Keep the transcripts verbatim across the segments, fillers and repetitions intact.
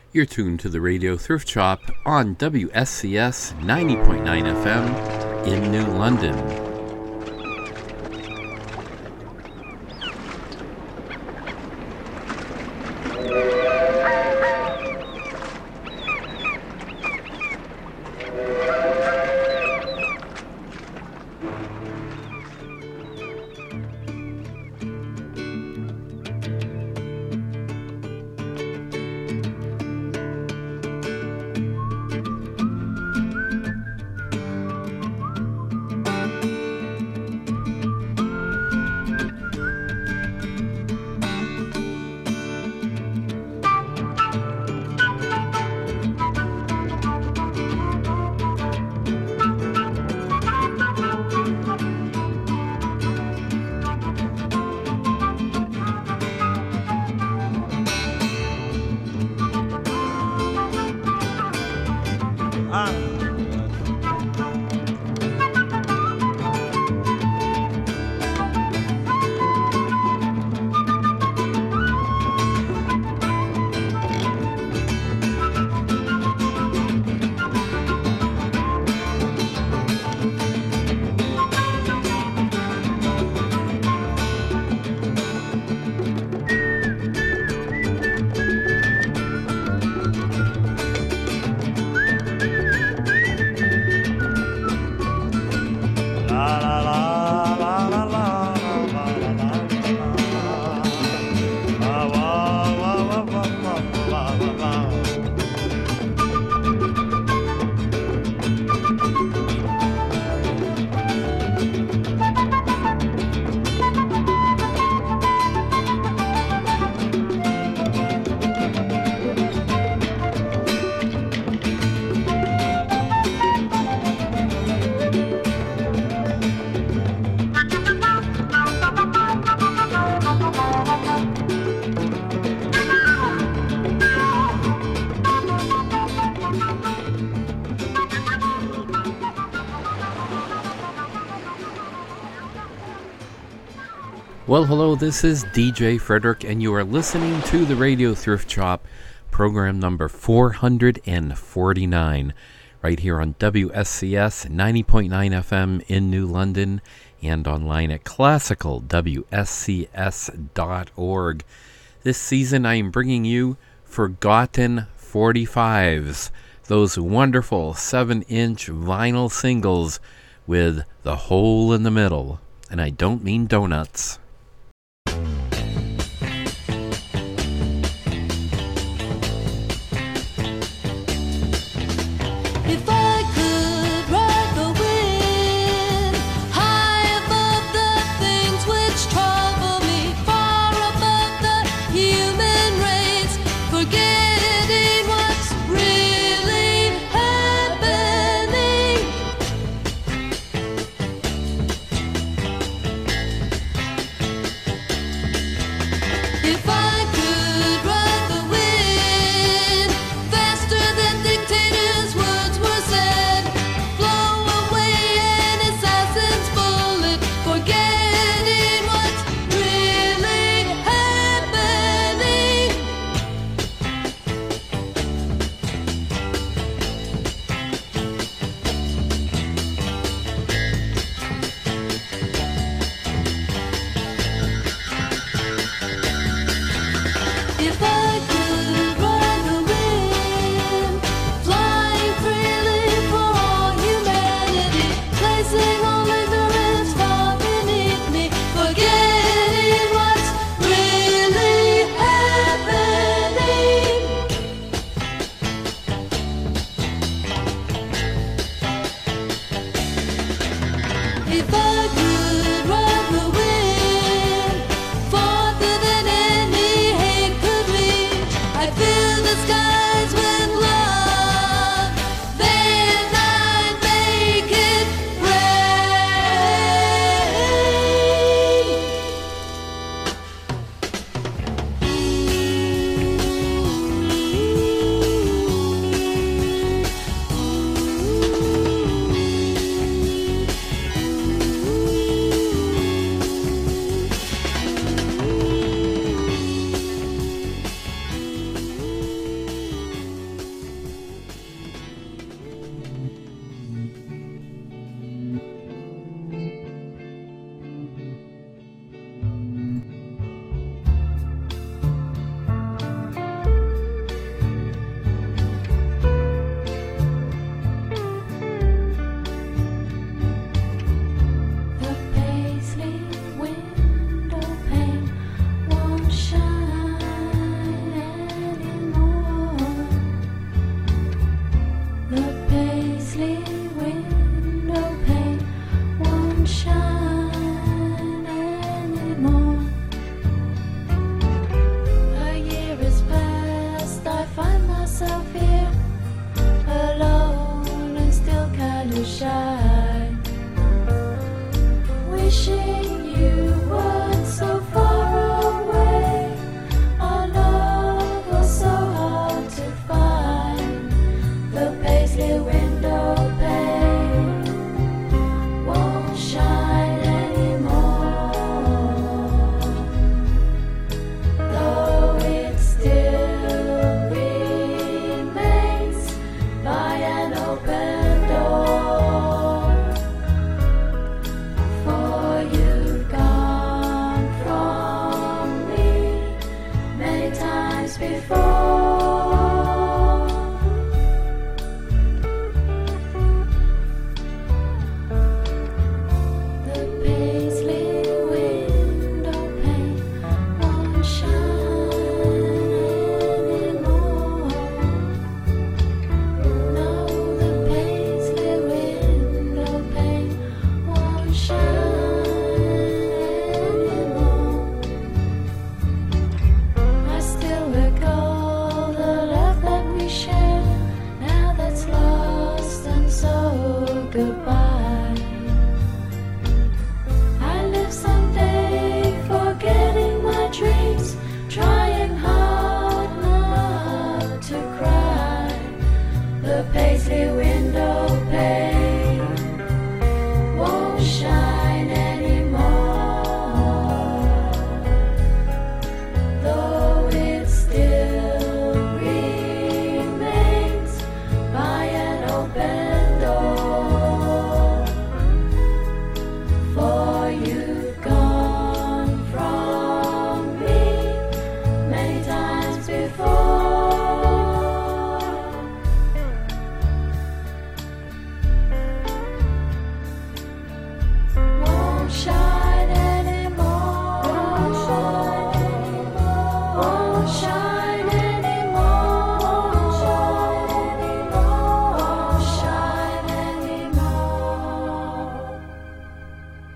You're tuned to the Radio Thrift Shop on W S C S ninety point nine F M in New London. Well, hello, this is D J Frederick, and you are listening to the Radio Thrift Shop, program number four hundred forty-nine, right here on W S C S ninety point nine F M in New London, and online at classical w s c s dot org. This season I am bringing you Forgotten forty-fives, those wonderful seven inch vinyl singles with the hole in the middle, and I don't mean donuts.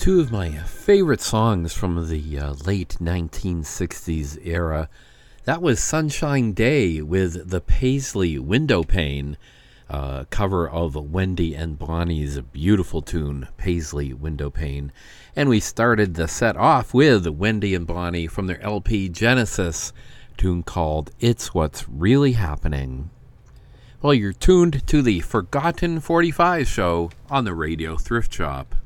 Two of my favorite songs from the uh, late nineteen sixties era. That was Sunshine Day with the Paisley Windowpane, uh, cover of Wendy and Bonnie's beautiful tune, Paisley Windowpane. And we started the set off with Wendy and Bonnie from their L P Genesis, tune called It's What's Really Happening. Well, you're tuned to the Forgotten forty-five show on the Radio Thrift Shop.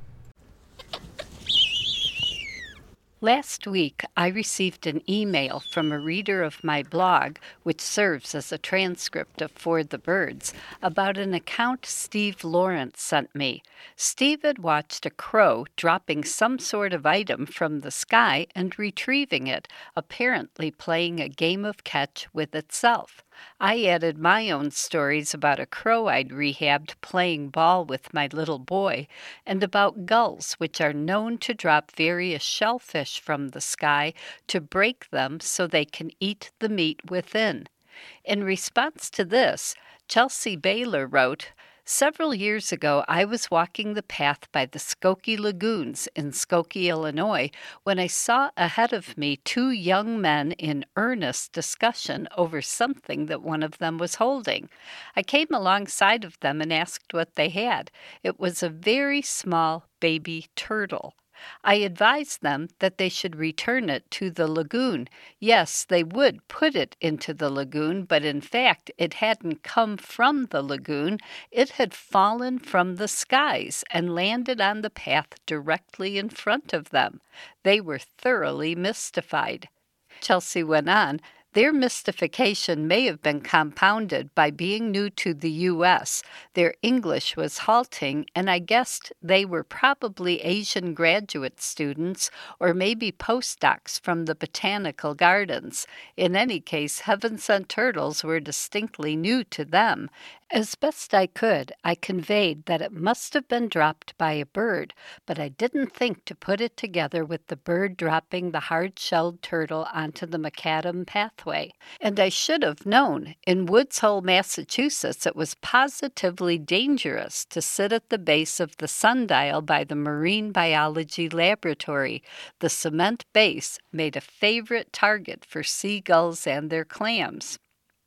Last week, I received an email from a reader of my blog, which serves as a transcript of For the Birds, about an account Steve Lawrence sent me. Steve had watched a crow dropping some sort of item from the sky and retrieving it, apparently playing a game of catch with itself. I added my own stories about a crow I'd rehabbed playing ball with my little boy, and about gulls, which are known to drop various shellfish from the sky to break them so they can eat the meat within. In response to this, Chelsea Baylor wrote, "Several years ago, I was walking the path by the Skokie Lagoons in Skokie, Illinois, when I saw ahead of me two young men in earnest discussion over something that one of them was holding. I came alongside of them and asked what they had. It was a very small baby turtle. I advised them that they should return it to the lagoon. Yes, they would put it into the lagoon, but in fact it hadn't come from the lagoon. It had fallen from the skies and landed on the path directly in front of them. They were thoroughly mystified." Chelsea went on, "Their mystification may have been compounded by being new to the U S. Their English was halting, and I guessed they were probably Asian graduate students or maybe postdocs from the botanical gardens. In any case, heaven-sent turtles were distinctly new to them. As best I could, I conveyed that it must have been dropped by a bird, but I didn't think to put it together with the bird dropping the hard-shelled turtle onto the macadam pathway. And I should have known. In Woods Hole, Massachusetts, it was positively dangerous to sit at the base of the sundial by the Marine Biology Laboratory. The cement base made a favorite target for seagulls and their clams."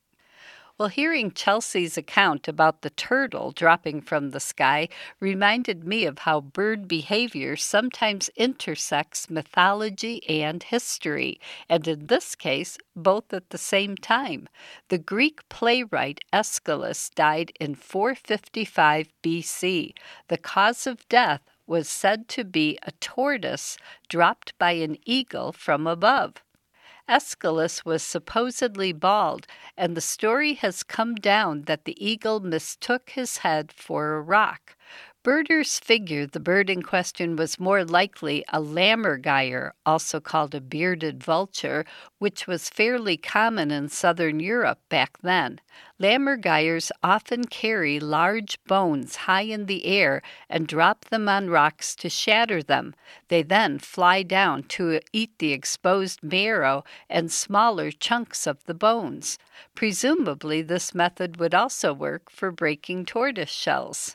Well, hearing Chelsea's account about the turtle dropping from the sky reminded me of how bird behavior sometimes intersects mythology and history, and in this case, both at the same time. The Greek playwright Aeschylus died in four fifty-five B C. The cause of death was said to be a tortoise dropped by an eagle from above. Aeschylus was supposedly bald, and the story has come down that the eagle mistook his head for a rock. Birders figure the bird in question was more likely a lammergeier, also called a bearded vulture, which was fairly common in southern Europe back then. Lammergeiers often carry large bones high in the air and drop them on rocks to shatter them. They then fly down to eat the exposed marrow and smaller chunks of the bones. Presumably, this method would also work for breaking tortoise shells.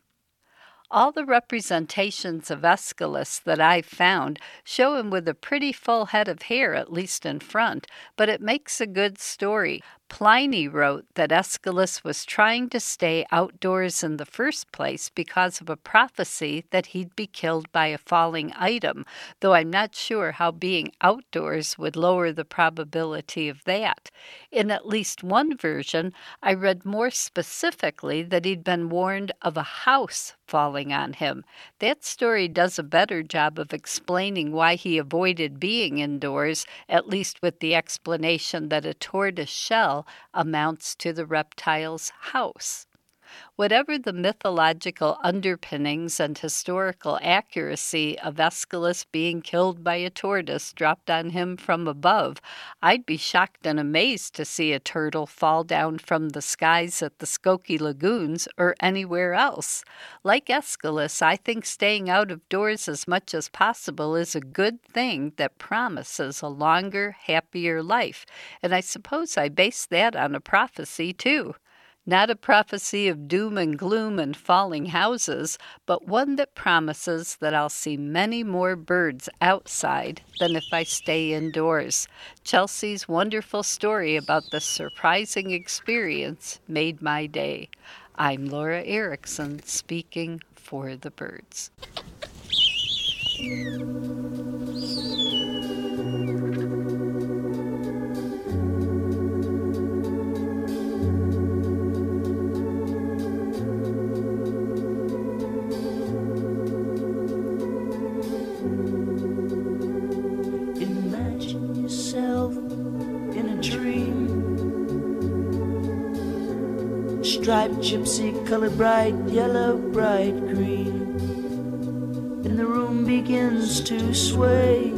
All the representations of Aeschylus that I've found show him with a pretty full head of hair, at least in front, but it makes a good story. Pliny wrote that Aeschylus was trying to stay outdoors in the first place because of a prophecy that he'd be killed by a falling item, though I'm not sure how being outdoors would lower the probability of that. In at least one version, I read more specifically that he'd been warned of a house falling on him. That story does a better job of explaining why he avoided being indoors, at least with the explanation that a tortoise shell amounts to the reptile's house. Whatever the mythological underpinnings and historical accuracy of Aeschylus being killed by a tortoise dropped on him from above, I'd be shocked and amazed to see a turtle fall down from the skies at the Skokie Lagoons or anywhere else. Like Aeschylus, I think staying out of doors as much as possible is a good thing that promises a longer, happier life, and I suppose I base that on a prophecy, too. Not a prophecy of doom and gloom and falling houses, but one that promises that I'll see many more birds outside than if I stay indoors. Chelsea's wonderful story about the surprising experience made my day. I'm Laura Erickson, speaking for the birds. Imagine yourself in a dream. Striped gypsy, color bright yellow, bright green. And the room begins to sway,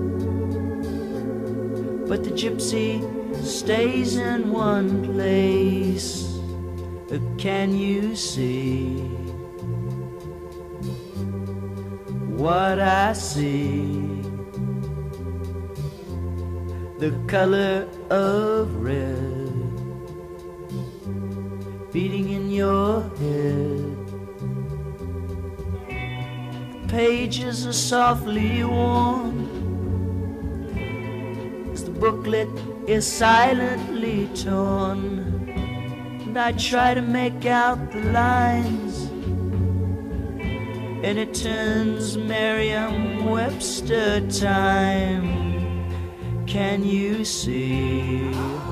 but the gypsy stays in one place. Can you see what I see? The color of red beating in your head. Pages are softly worn as the booklet is silently torn, and I try to make out the lines, and it turns Merriam-Webster time. Can you see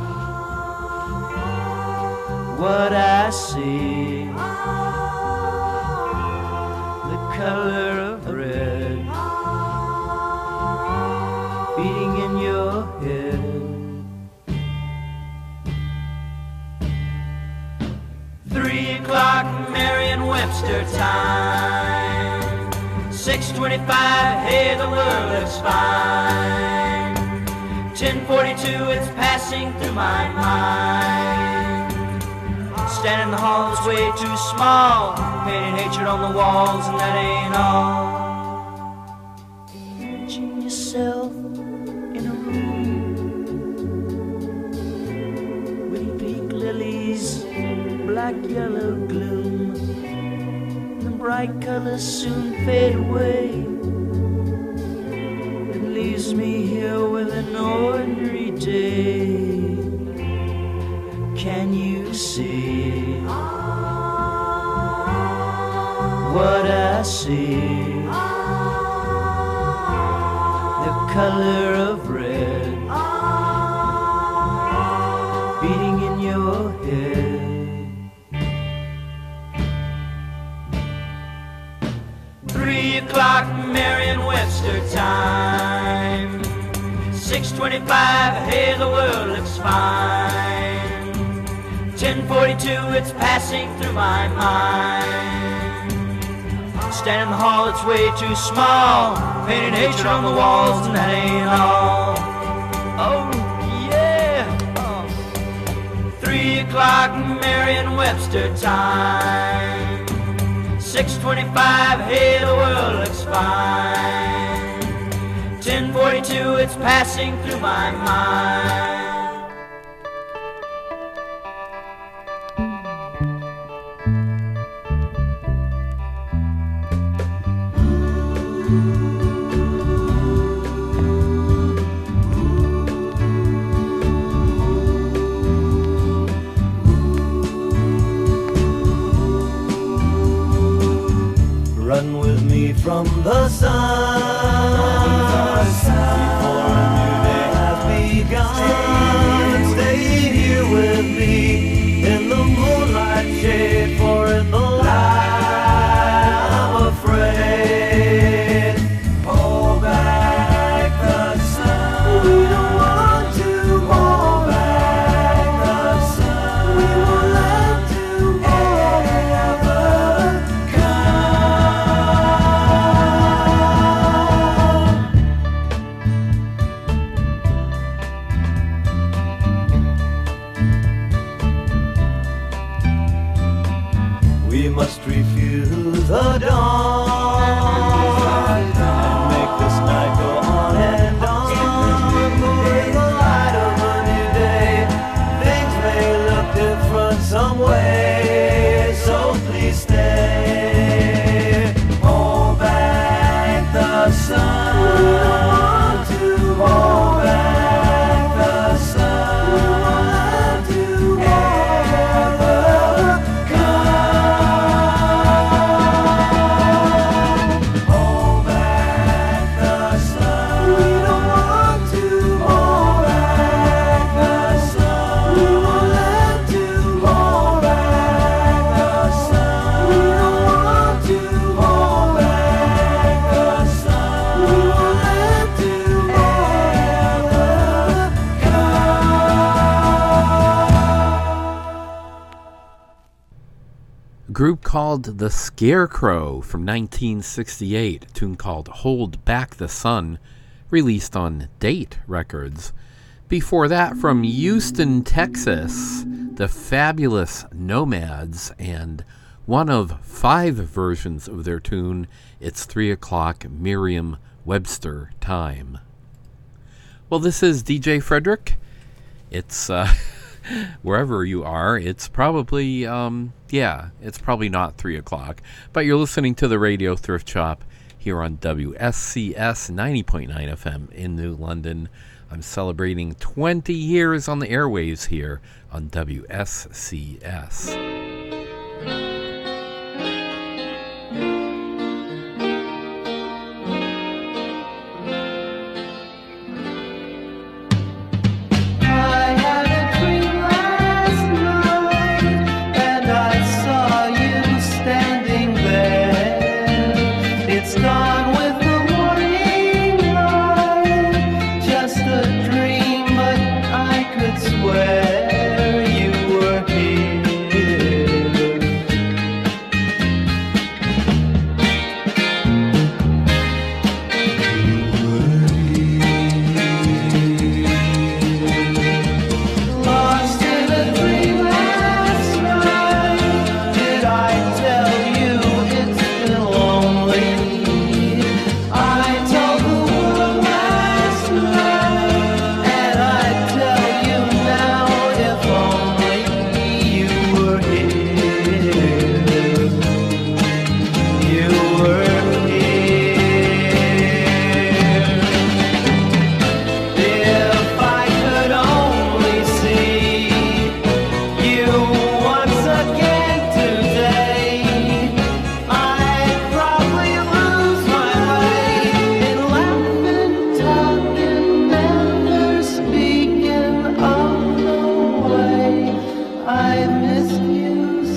what I see? The color of red beating in your head. Three o'clock Merriam-Webster time. Six twenty-five, hey, the world looks fine. Ten forty-two, it's passing through my mind. Standing in the hall is way too small, painting hatred on the walls, and that ain't all. Imagine yourself in a room with pink lilies, black yellow gloom. The bright colors soon fade away, and leaves me here with an ordinary day. Can you see what I see? The color of red beating in your head. Three o'clock Merriam-Webster time. Six twenty-five, hey, the world looks fine. Ten forty-two, it's passing through my mind. Standing in the hall, it's way too small, painted hatred on the walls, and that ain't all. Oh, yeah. Oh. Three o'clock Merriam-Webster time. Six twenty-five, hey, the world looks fine. Ten forty-two, it's passing through my mind. Run with me from the sun, before a new day has begun. Stay here with me in the moonlight shade, for in the light I'm afraid. Pull back the sun. We don't want to hold back the sun. We won't let tomorrow we must refuse the dawn and make this night go on and on. For in the light of a new day, things may look different some way. A group called The Scarecrow from nineteen sixty-eight, a tune called Hold Back the Sun, released on Date Records. Before that, from Houston, Texas, the Fabulous Nomads, and one of five versions of their tune, It's three o'clock Merriam-Webster Time. Well, this is D J Frederick. It's, uh, wherever you are, it's probably, um, yeah, it's probably not three o'clock, but you're listening to the Radio Thrift Shop here on W S C S ninety point nine F M in New London. I'm celebrating twenty years on the airwaves here on W S C S. Swear you were here. I miss you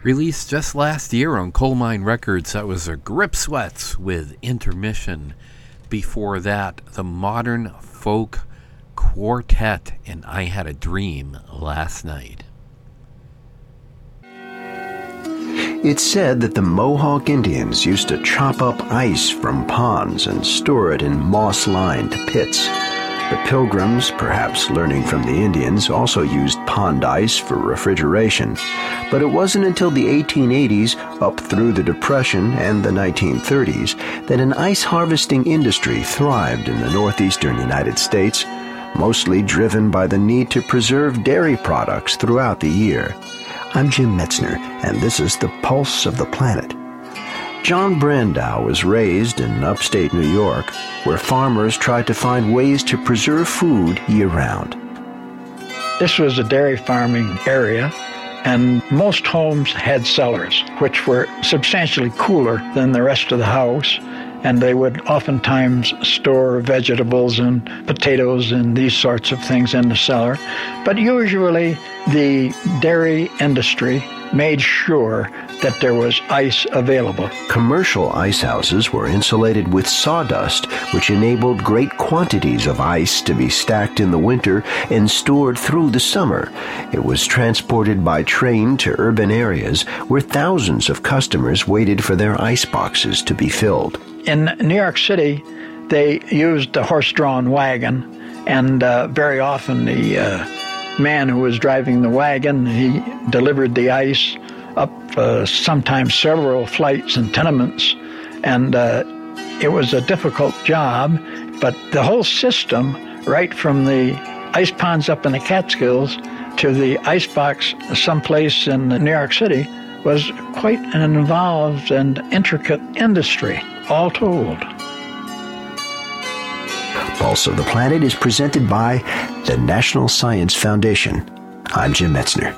Released just last year on Coal Mine Records, that was a Grip Sweats with Intermission. Before that, the Modern Folk Quartet and I Had a Dream Last Night. It's said that the Mohawk Indians used to chop up ice from ponds and store it in moss-lined pits. The Pilgrims, perhaps learning from the Indians, also used pond ice for refrigeration. But it wasn't until the eighteen eighties, up through the Depression and the nineteen thirties, that an ice harvesting industry thrived in the northeastern United States, mostly driven by the need to preserve dairy products throughout the year. I'm Jim Metzner, and this is the Pulse of the Planet. John Brandow was raised in upstate New York, where farmers tried to find ways to preserve food year-round. This was a dairy farming area, and most homes had cellars, which were substantially cooler than the rest of the house, and they would oftentimes store vegetables and potatoes and these sorts of things in the cellar. But usually the dairy industry made sure that there was ice available. Commercial ice houses were insulated with sawdust, which enabled great quantities of ice to be stacked in the winter and stored through the summer. It was transported by train to urban areas where thousands of customers waited for their ice boxes to be filled. In New York City, they used a horse-drawn wagon, and uh, very often the uh, man who was driving the wagon, he delivered the ice up uh, sometimes several flights and tenements, and uh, it was a difficult job, but the whole system, right from the ice ponds up in the Catskills to the ice box someplace in New York City, was quite an involved and intricate industry, all told. Pulse of the Planet is presented by the National Science Foundation. I'm Jim Metzner.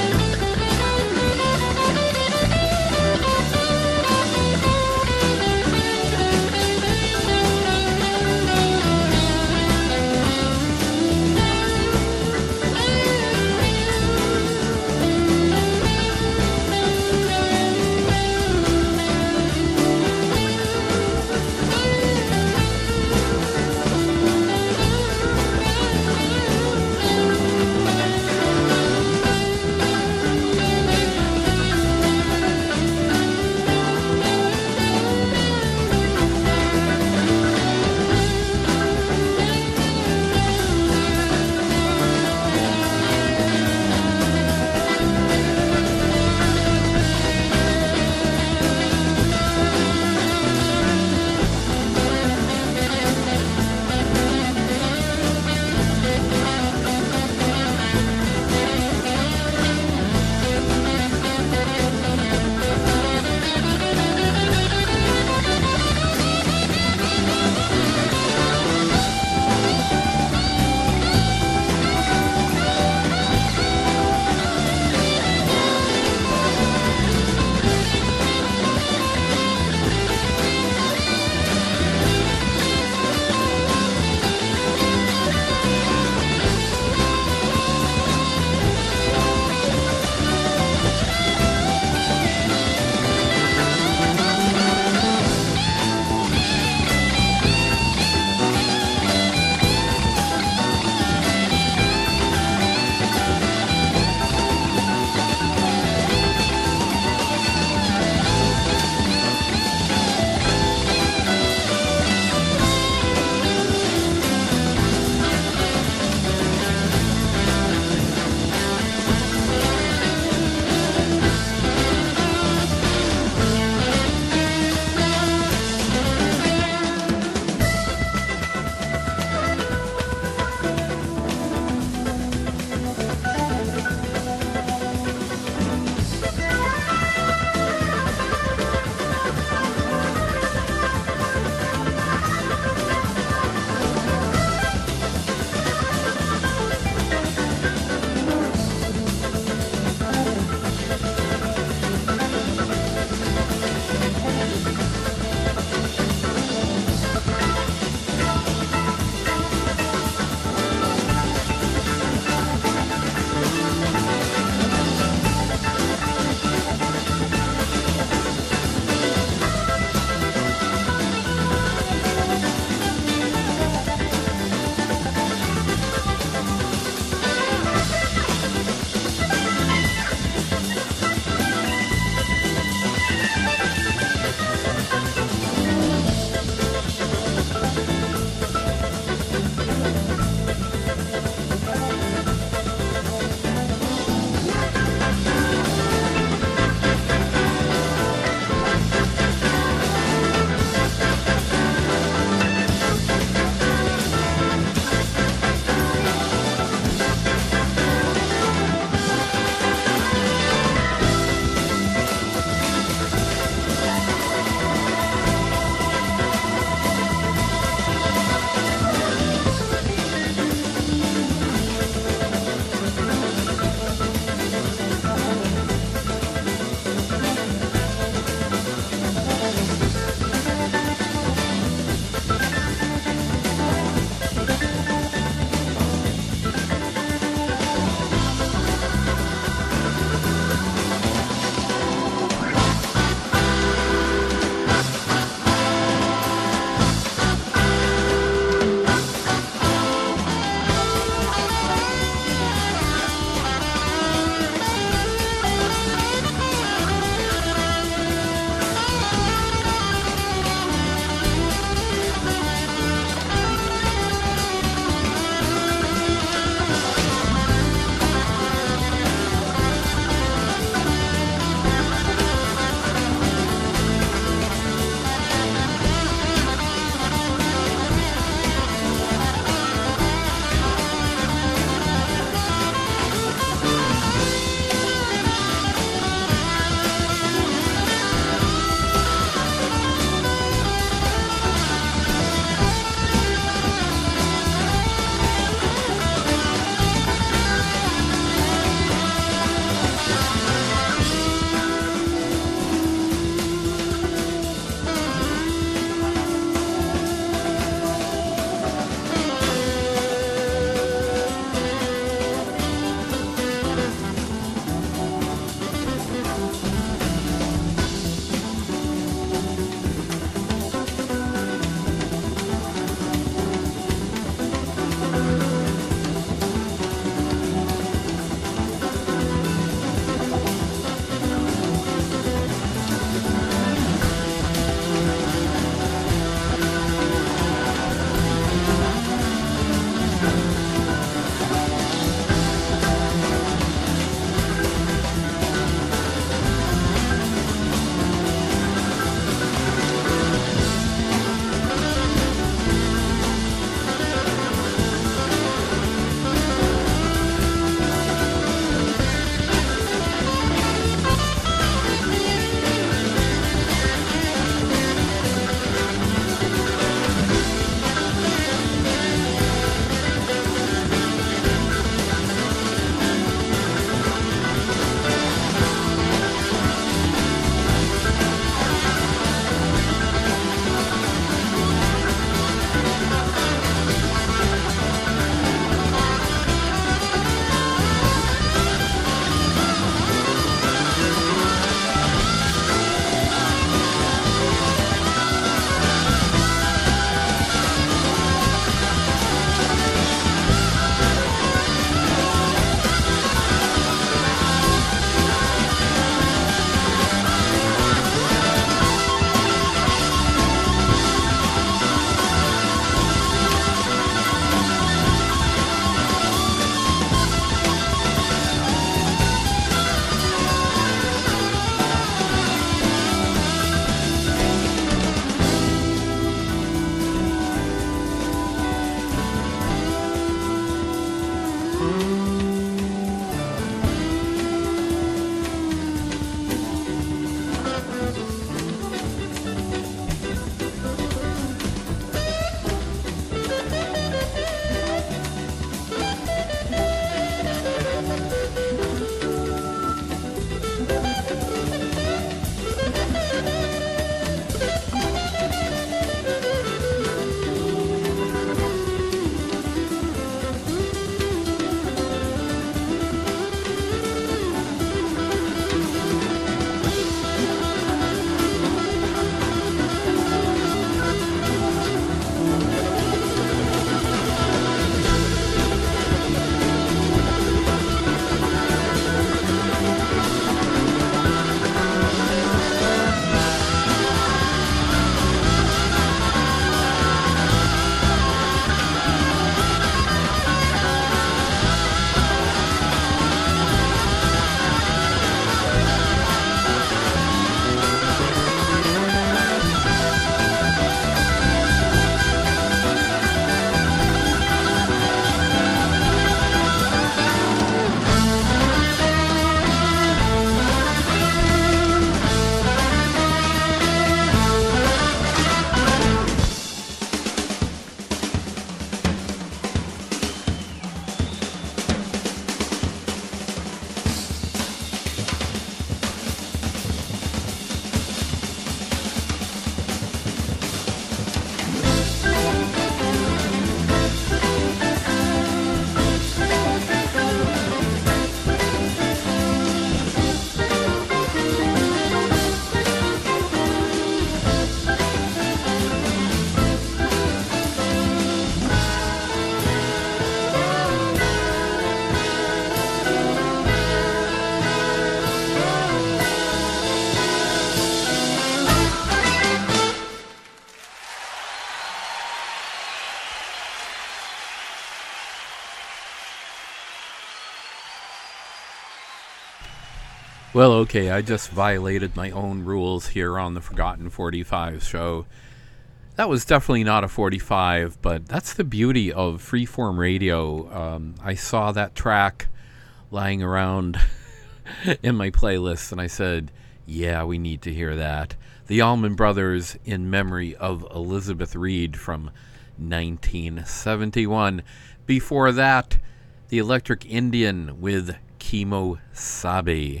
Well, okay, I just violated my own rules here on the Forgotten forty-five show. That was definitely not a forty-five, but that's the beauty of freeform radio. Um, I saw that track lying around in my playlist, and I said, yeah, we need to hear that. The Allman Brothers in memory of Elizabeth Reed from nineteen seventy-one. Before that, the Electric Indian with Kemo Sabe.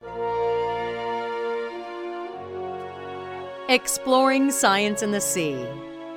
Exploring science in the sea.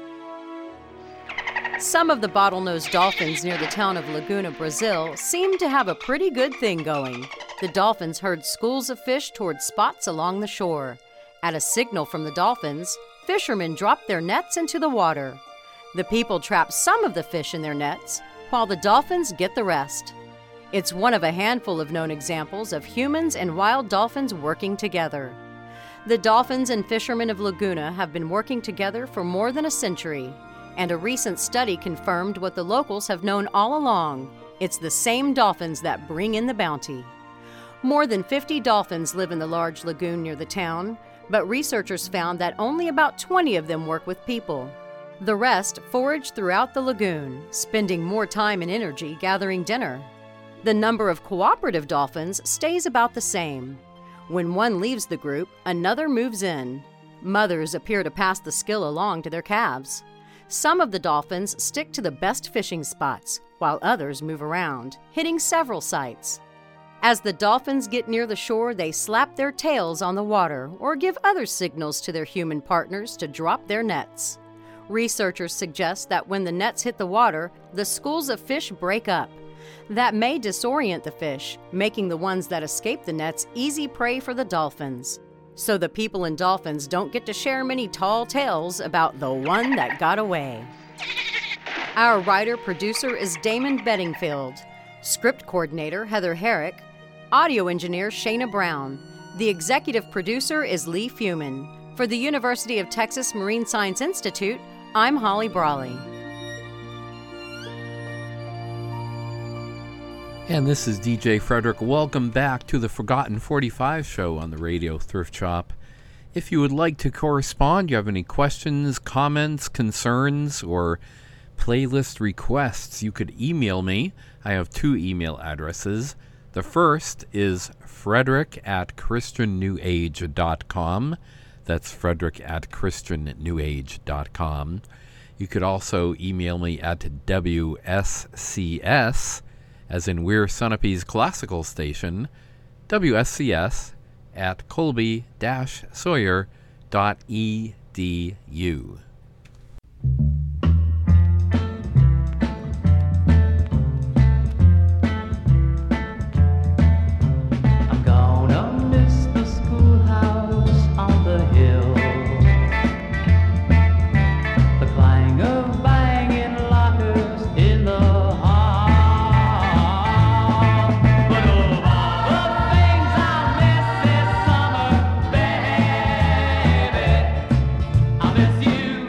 Some of the bottlenose dolphins near the town of Laguna, Brazil, seem to have a pretty good thing going. The dolphins herd schools of fish toward spots along the shore. At a signal from the dolphins, fishermen drop their nets into the water. The people trap some of the fish in their nets, while the dolphins get the rest. It's one of a handful of known examples of humans and wild dolphins working together. The dolphins and fishermen of Laguna have been working together for more than a century, and a recent study confirmed what the locals have known all along. It's the same dolphins that bring in the bounty. More than fifty dolphins live in the large lagoon near the town, but researchers found that only about twenty of them work with people. The rest forage throughout the lagoon, spending more time and energy gathering dinner. The number of cooperative dolphins stays about the same. When one leaves the group, another moves in. Mothers appear to pass the skill along to their calves. Some of the dolphins stick to the best fishing spots, while others move around, hitting several sites. As the dolphins get near the shore, they slap their tails on the water or give other signals to their human partners to drop their nets. Researchers suggest that when the nets hit the water, the schools of fish break up. That may disorient the fish, making the ones that escape the nets easy prey for the dolphins. So the people and dolphins don't get to share many tall tales about the one that got away. Our writer-producer is Damon Bedingfield, script coordinator Heather Herrick, audio engineer Shayna Brown. The executive producer is Lee Fuman. For the University of Texas Marine Science Institute, I'm Holly Brawley. And this is D J Frederick. Welcome back to the Forgotten forty-five show on the Radio Thrift Shop. If you would like to correspond, you have any questions, comments, concerns, or playlist requests, you could email me. I have two email addresses. The first is frederick at christian new age dot com. That's frederick at christian new age dot com. You could also email me at W S C S, as in Weir Sunapee's classical station, W S C S at colby dash sawyer dot e d u. I'm gonna miss the schoolhouse on the hill, the clang of banging lockers in the hall. But of all the things I miss this summer, baby, I miss you.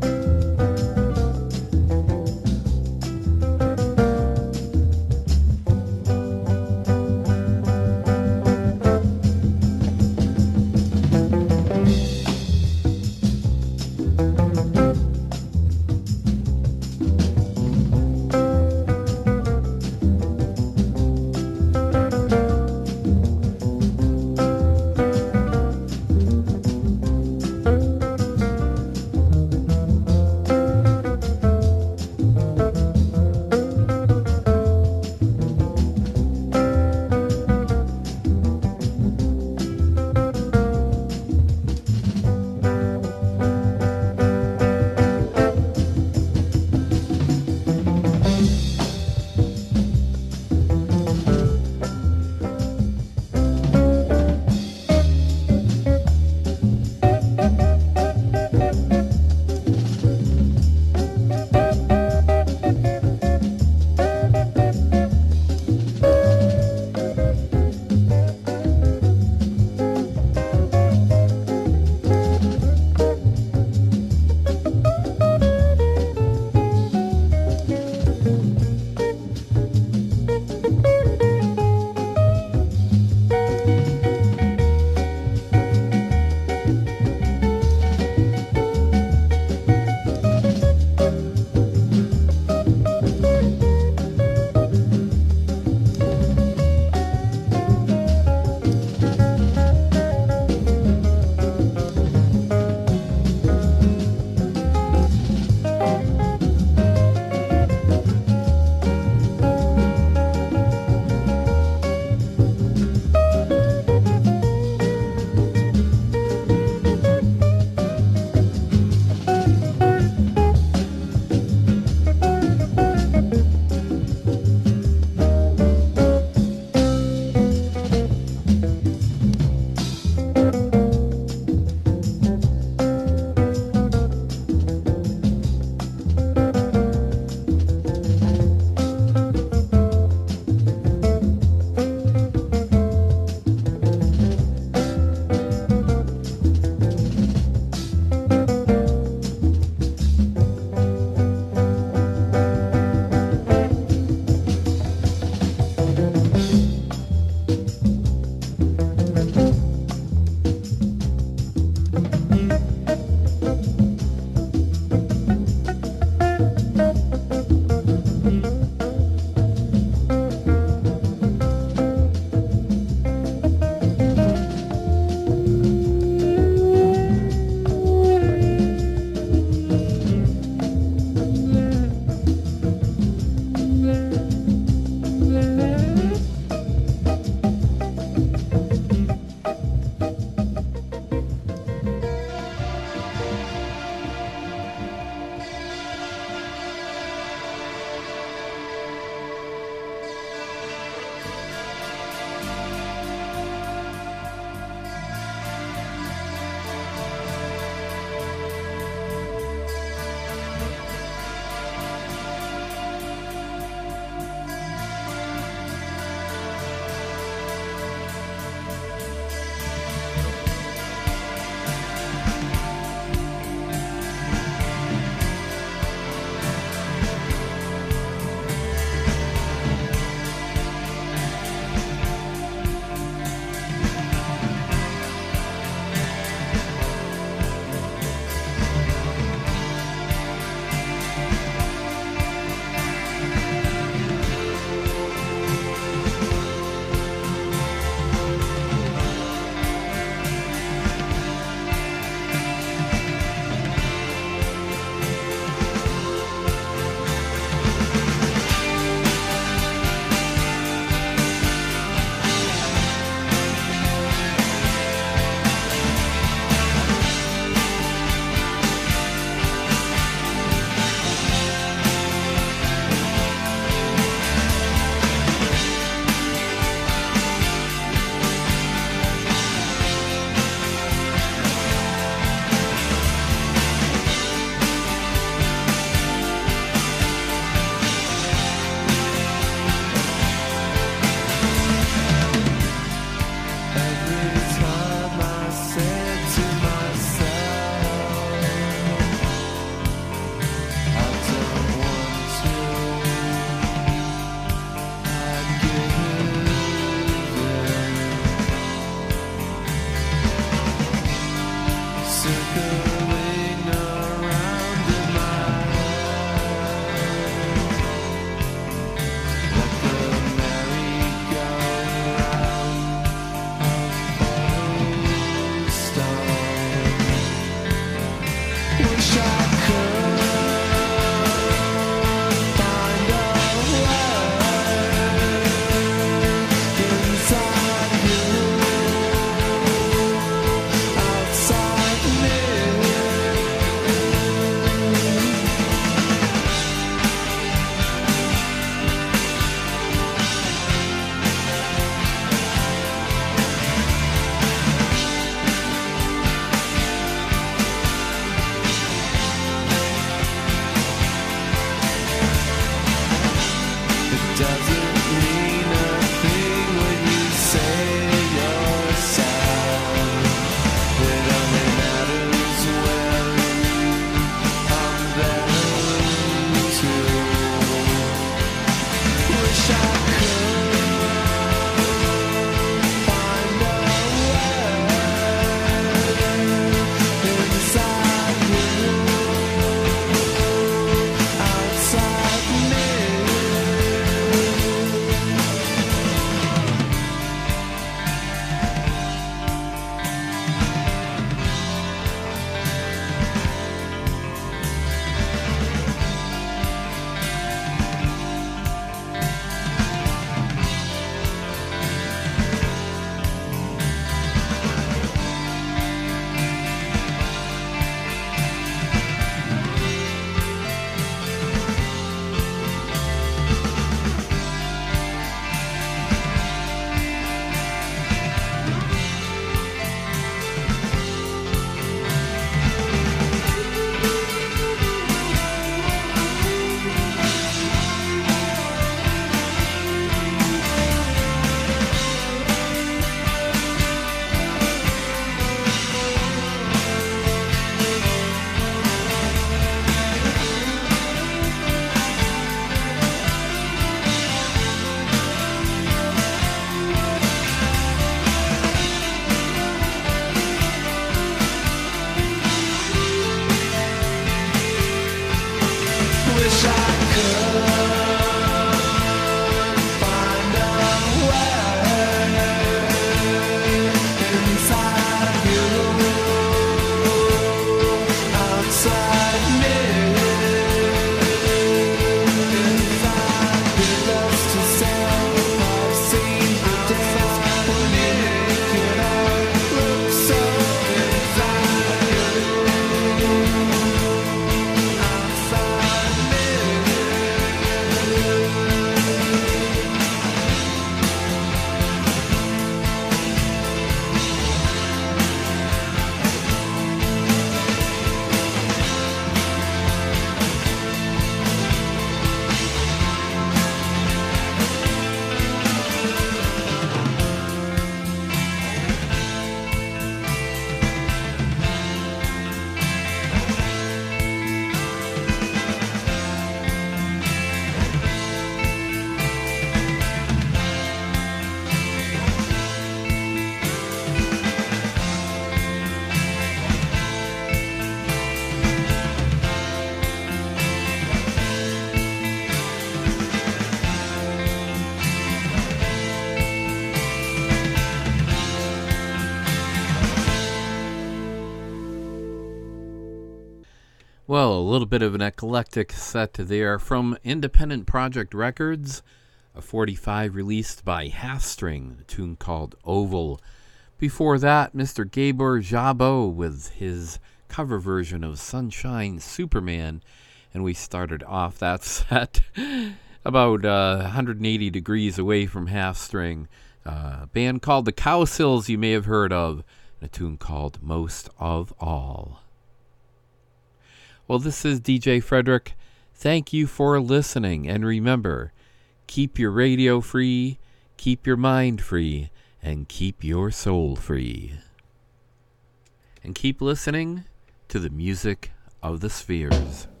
Well, a little bit of an eclectic set there from Independent Project Records, a forty-five released by Half String, a tune called Oval. Before that, Mister Gabor Szabo with his cover version of Sunshine Superman, and we started off that set about uh, one hundred eighty degrees away from Half String, uh, a band called the Cowsills you may have heard of, and a tune called Most of All. Well, this is D J Frederick. Thank you for listening, and remember, keep your radio free, keep your mind free, and keep your soul free. And keep listening to the music of the spheres.